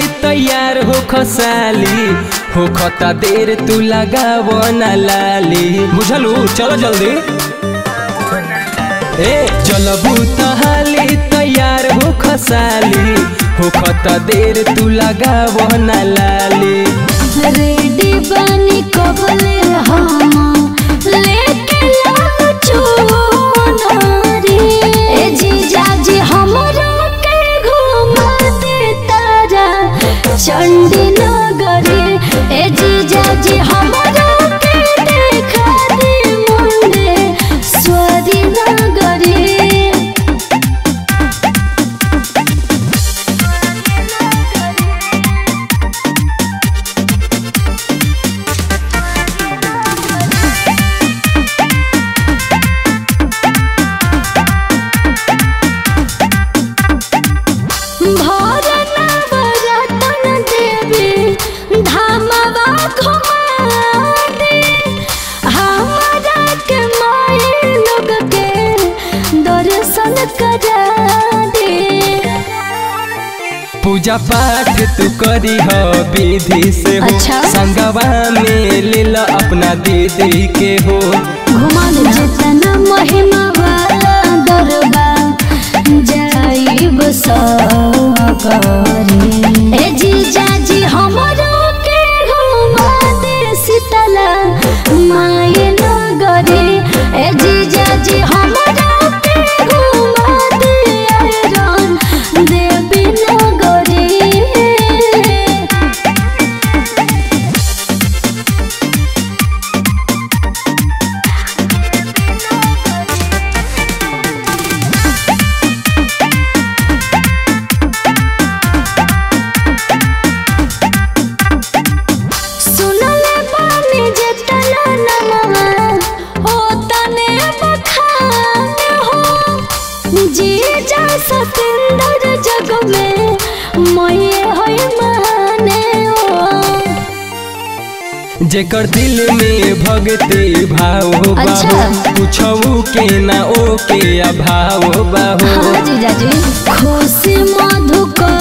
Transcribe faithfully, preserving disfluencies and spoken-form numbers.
तैयार हो खसाली हो खता देर तू लगाव ना लाली बुझलू चलो जल्दी ए चलबू तहाली तैयार हो खसाली हो खता देर तू लगाव ना लाली रेडी बनी कबले हम लेके लाचो नारी ए जीजा जी हमरा के घुमा दे तारा चंडी नगरी ए जीजा जी हमरा के देखा दे मुंडे स्वरी नगरी पूजा पाठ तू करी हो विधि से हो अच्छा? संगवा में लीला अपना दीदी के हो घुमा दे जितना महिमा वाला दरबार जाइब सकारी ए जीजा जी हमरो के घुमा दे शीतला माय नगरी ए जीजा जी हमरो के घुमा दे आयरन देवी नगरी जीजा सतेंद्र जग में मोये होय माने ओ जेकर दिल में भक्ति भाव हो अच्छा? बाहो कुछऊ के ना ओ के अभाव बाहो हाँ जीजा जी खुशी मधुकर